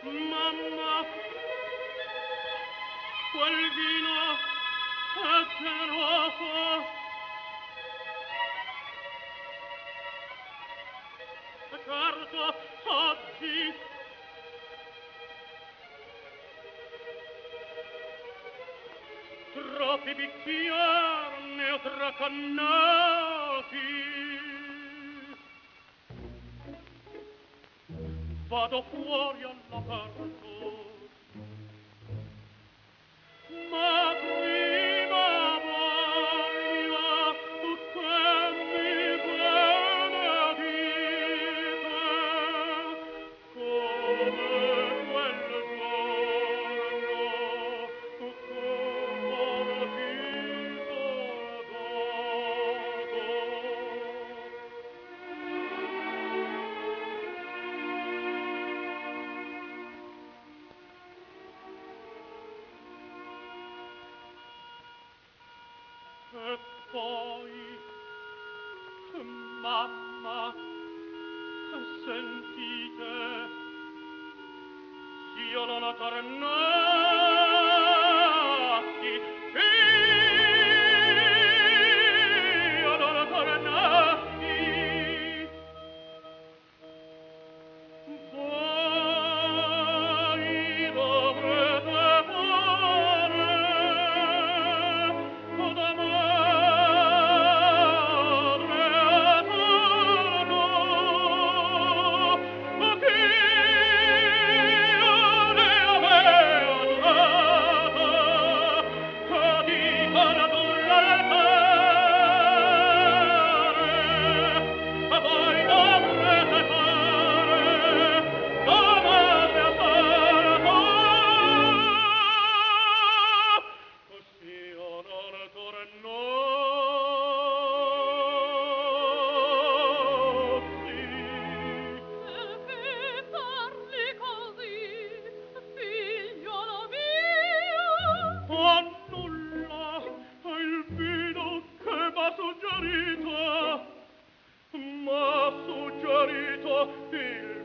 Mamma, quel vino è generoso. Certo, oggi troppi bicchieri ne ho tracannati. Vado fuori all'aperto, ma prima voglio che mi benedite come quel giorno convertito dato. E poi, mamma, sentite, s'io non tornassi, s'io non tornassi, voi dovrete fare da madre eterno, che io ne avevo giurata, che dicono sull'altare, a voi dovrete fare da madre eterno, così io non tornossi. Perché parli così, figliolo mio? Oh, nulla, è il vino che m'ha suggerito il